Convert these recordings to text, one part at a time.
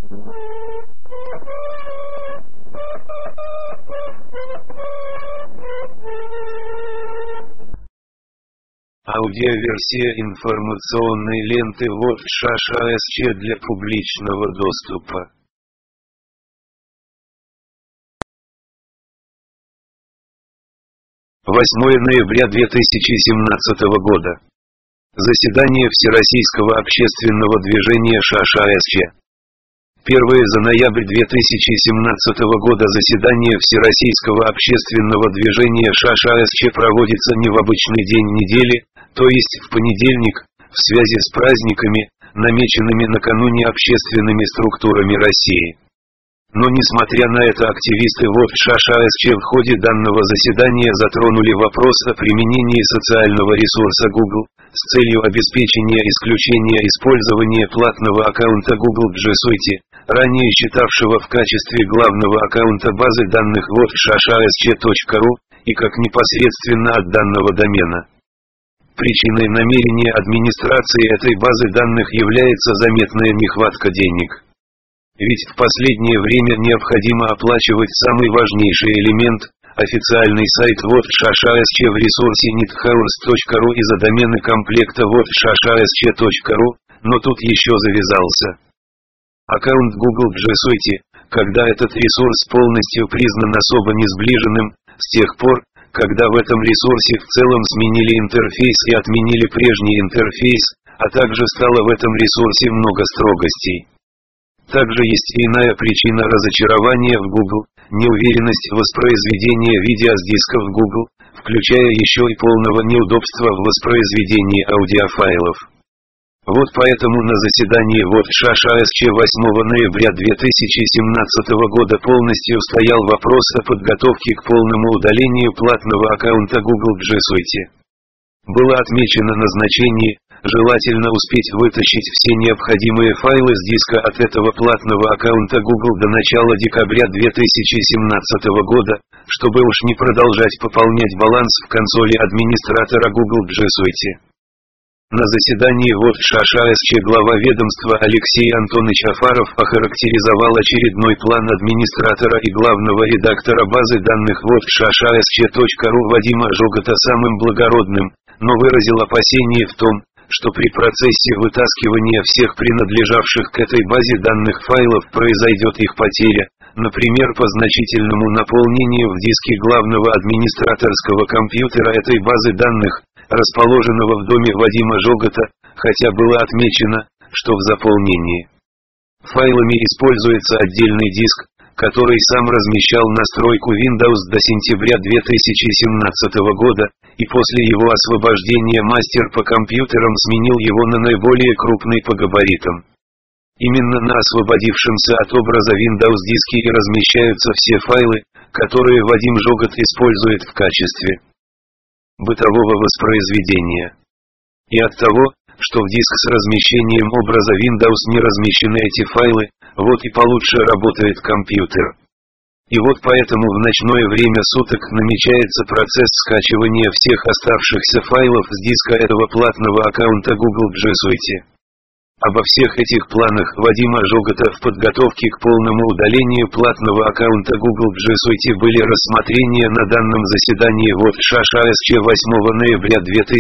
Аудиоверсия информационной ленты ВОТ-ШАШ для публичного доступа. 8 ноября 2017 года. Заседание Всероссийского общественного движения ШАШ. 1 за ноябрь 2017 года заседание Всероссийского общественного движения ШАШ проводится не в обычный день недели, то есть в понедельник, в связи с праздниками, намеченными накануне общественными структурами России. Но несмотря на это, активисты ВОТ-ШАШ в ходе данного заседания затронули вопрос о применении социального ресурса Google с целью обеспечения исключения использования платного аккаунта Google G Suite, ранее считавшего в качестве главного аккаунта базы данных ВОТ-ШАШ.ру, и как непосредственно от данного домена. Причиной намерения администрации этой базы данных является заметная нехватка денег. Ведь в последнее время необходимо оплачивать самый важнейший элемент – официальный сайт ВОТ-ШАШ в ресурсе nethours.ru из-за домены комплекта ВОТ-ШАШ.ру, но тут еще завязался аккаунт Google G Suite, когда этот ресурс полностью признан особо несближенным, с тех пор, когда в этом ресурсе в целом сменили интерфейс и отменили прежний интерфейс, а также стало в этом ресурсе много строгостей. Также есть и иная причина разочарования в Google – неуверенность воспроизведения видео с дисков Google, включая еще и полного неудобства в воспроизведении аудиофайлов. Вот поэтому на заседании ВОТ-ШАШ 8 ноября 2017 года полностью стоял вопрос о подготовке к полному удалению платного аккаунта Google G Suite. Было отмечено назначение, желательно успеть вытащить все необходимые файлы с диска от этого платного аккаунта Google до начала декабря 2017 года, чтобы уж не продолжать пополнять баланс в консоли администратора Google G Suite. На заседании ВОТ-ШАШ глава ведомства Алексей Антонович Афаров охарактеризовал очередной план администратора и главного редактора базы данных ВОТ-ШАШ.ру Вадима Жогота самым благородным, но выразил опасение в том, что при процессе вытаскивания всех принадлежавших к этой базе данных файлов произойдет их потеря, например по значительному наполнению в диске главного администраторского компьютера этой базы данных, расположенного в доме Вадима Жогота, хотя было отмечено, что в заполнении файлами используется отдельный диск, который сам размещал настройку Windows до сентября 2017 года, и после его освобождения мастер по компьютерам сменил его на наиболее крупный по габаритам. Именно на освободившемся от образа Windows диске и размещаются все файлы, которые Вадим Жогот использует в качестве бытового воспроизведения. И от того, что в диск с размещением образа Windows не размещены эти файлы, вот и получше работает компьютер. И вот поэтому в ночное время суток намечается процесс скачивания всех оставшихся файлов с диска этого платного аккаунта Google G Suite. Обо всех этих планах Вадима Жогота в подготовке к полному удалению платного аккаунта Google G Suite были рассмотрения на данном заседании ВОТ-ШАШ 8 ноября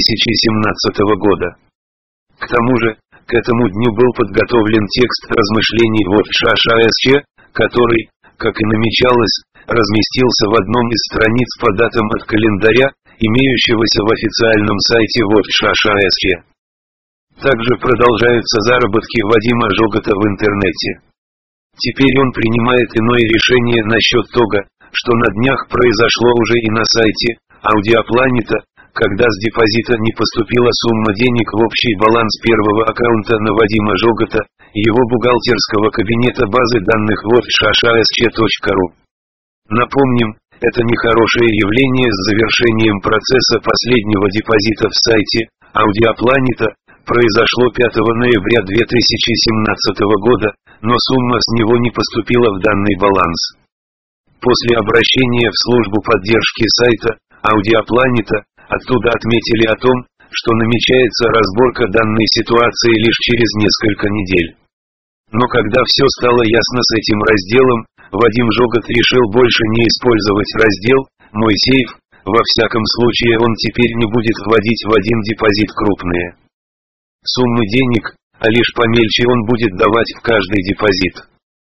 2017 года. К тому же, к этому дню был подготовлен текст размышлений ВОТ-ШАШ, который, как и намечалось, разместился в одном из страниц по датам от календаря, имеющегося в официальном сайте ВОТ-ШАШ. Также продолжаются заработки Вадима Жогота в интернете. Теперь он принимает иное решение насчет того, что на днях произошло уже и на сайте Аудиопланета, когда с депозита не поступила сумма денег в общий баланс первого аккаунта на Вадима Жогота, его бухгалтерского кабинета базы данных ВОТ-ШАШ.ру. Напомним, это нехорошее явление с завершением процесса последнего депозита в сайте Аудиопланета произошло 5 ноября 2017 года, но сумма с него не поступила в данный баланс. После обращения в службу поддержки сайта Аудиопланета, оттуда отметили о том, что намечается разборка данной ситуации лишь через несколько недель. Но когда все стало ясно с этим разделом, Вадим Жогот решил больше не использовать раздел «Мой сейф», во всяком случае он теперь не будет вводить в один депозит крупные суммы денег, а лишь помельче он будет давать в каждый депозит.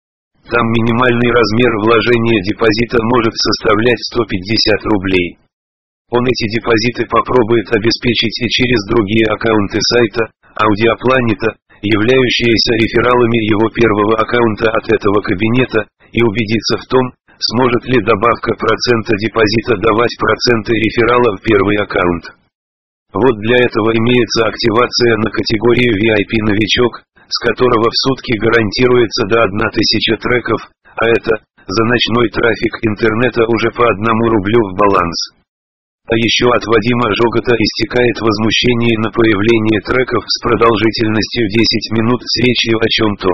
Там минимальный размер вложения депозита может составлять 150 рублей. Он эти депозиты попробует обеспечить и через другие аккаунты сайта Аудиопланета, являющиеся рефералами его первого аккаунта от этого кабинета, и убедиться в том, сможет ли добавка процента депозита давать проценты реферала в первый аккаунт. Вот для этого имеется активация на категорию VIP новичок, с которого в сутки гарантируется до 1000 треков, а это, за ночной трафик интернета уже по 1 рублю в баланс. А еще от Вадима Жогота истекает возмущение на появление треков с продолжительностью 10 минут с речью о чем-то.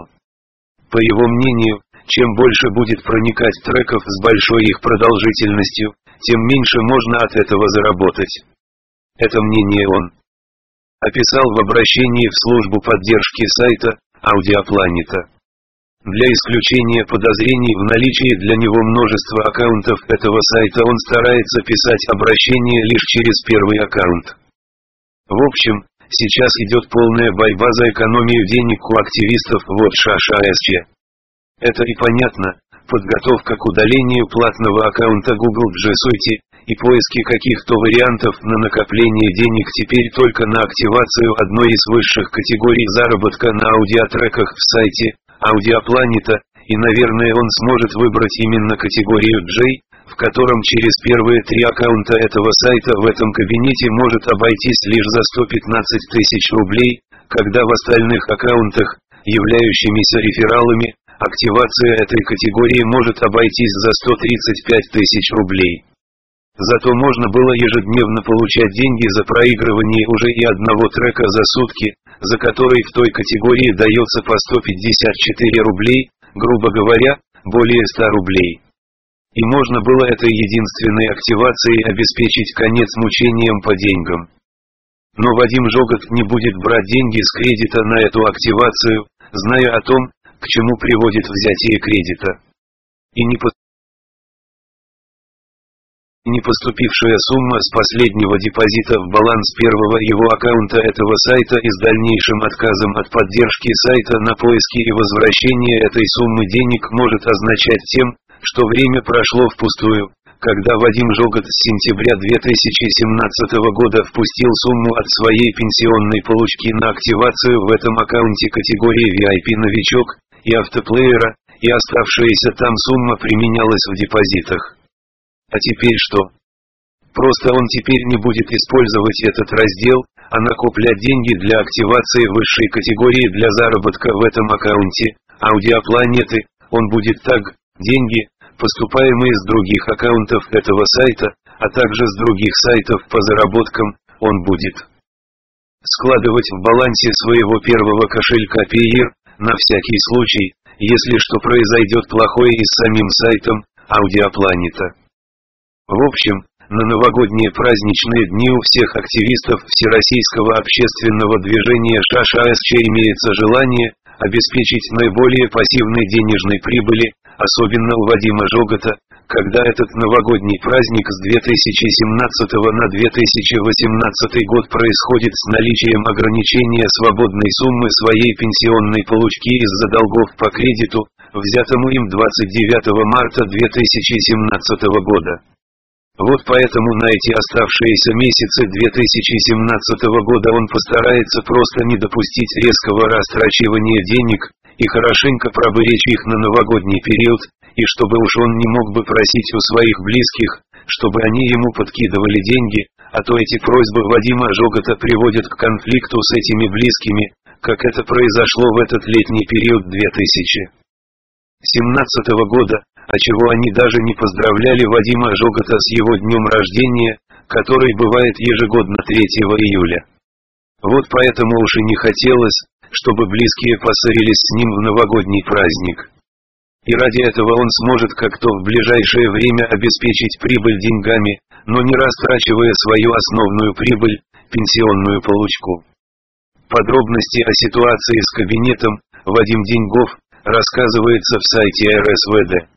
По его мнению, чем больше будет проникать треков с большой их продолжительностью, тем меньше можно от этого заработать. Это мнение он описал в обращении в службу поддержки сайта Аудиопланета. Для исключения подозрений в наличии для него множества аккаунтов этого сайта он старается писать обращение лишь через первый аккаунт. В общем, сейчас идет полная борьба за экономию денег у активистов вот ШАША. Это и понятно, подготовка к удалению платного аккаунта Google G Suite, и поиски каких-то вариантов на накопление денег теперь только на активацию одной из высших категорий заработка на аудиотреках в сайте Аудиопланета, и наверное он сможет выбрать именно категорию J, в котором через первые 3 аккаунта этого сайта в этом кабинете может обойтись лишь за 115 тысяч рублей, когда в остальных аккаунтах, являющимися рефералами, активация этой категории может обойтись за 135 тысяч рублей. Зато можно было ежедневно получать деньги за проигрывание уже и одного трека за сутки, за который в той категории дается по 154 рублей, грубо говоря, более 100 рублей. И можно было этой единственной активацией обеспечить конец мучениям по деньгам. Но Вадим Жогот не будет брать деньги с кредита на эту активацию, зная о том, к чему приводит взятие кредита. И не поступившая сумма с последнего депозита в баланс первого его аккаунта этого сайта и с дальнейшим отказом от поддержки сайта на поиски и возвращение этой суммы денег может означать тем, что время прошло впустую, когда Вадим Жогот с сентября 2017 года впустил сумму от своей пенсионной получки на активацию в этом аккаунте категории VIP новичок и автоплеера, и оставшаяся там сумма применялась в депозитах. А теперь что? Просто он теперь не будет использовать этот раздел, а накоплять деньги для активации высшей категории для заработка в этом аккаунте Аудиопланеты, он будет так, деньги, поступаемые с других аккаунтов этого сайта, а также с других сайтов по заработкам, он будет складывать в балансе своего первого кошелька Payeer, на всякий случай, если что произойдет плохое и с самим сайтом Аудиопланета. В общем, на новогодние праздничные дни у всех активистов Всероссийского общественного движения ШАША имеется желание обеспечить наиболее пассивной денежной прибыли, особенно у Вадима Жогота, когда этот новогодний праздник с 2017 на 2018 год происходит с наличием ограничения свободной суммы своей пенсионной получки из-за долгов по кредиту, взятому им 29 марта 2017 года. Вот поэтому на эти оставшиеся месяцы 2017 года он постарается просто не допустить резкого растрачивания денег, и хорошенько проберечь их на новогодний период, и чтобы уж он не мог бы просить у своих близких, чтобы они ему подкидывали деньги, а то эти просьбы Вадима Жогота приводят к конфликту с этими близкими, как это произошло в этот летний период 2017 года, отчего они даже не поздравляли Вадима Жогота с его днем рождения, который бывает ежегодно 3 июля. Вот поэтому уж и не хотелось, чтобы близкие поссорились с ним в новогодний праздник. И ради этого он сможет как-то в ближайшее время обеспечить прибыль деньгами, но не растрачивая свою основную прибыль, пенсионную получку. Подробности о ситуации с кабинетом Вадим Деньгов, рассказывается в сайте РСВД.